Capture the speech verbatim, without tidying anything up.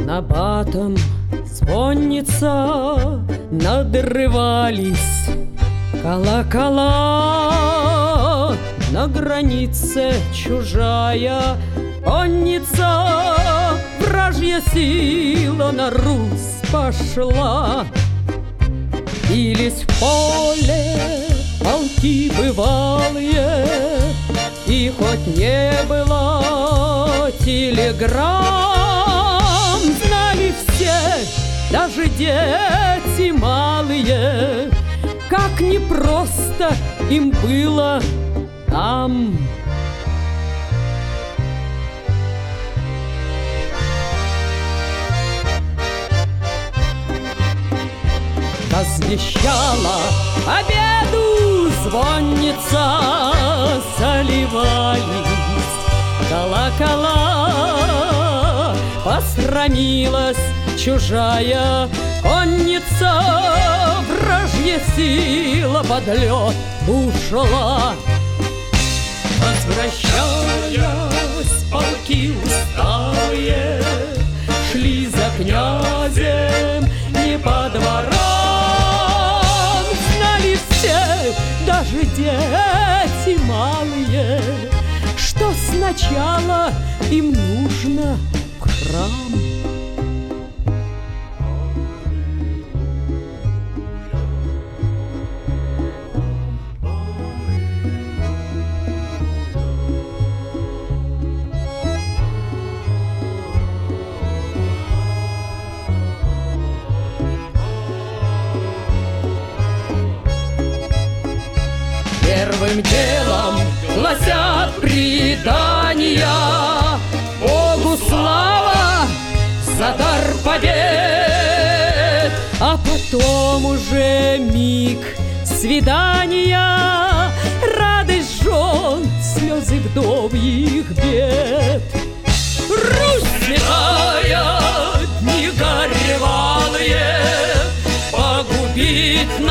набатом звонница, надрывались колокола. На границе чужая конница, вражья сила на Русь пошла. Бились в поле полки бывалые, и хоть не было телеграмм, знали все, даже дети малые, как непросто им было там. Возвещала обеду звонница, заливались колокола. Посрамилась чужая конница, вражья сила под лед ушла. Возвращаясь, полки усталые шли за князем не по дворам. Знали все, даже дети малые, что сначала им нужно в храм. Первым делом гласят предания: Богу слава за дар побед. А потом уже миг свидания, радость жен, слезы вдовьих бед. Русь святая, дни горевалые, погубить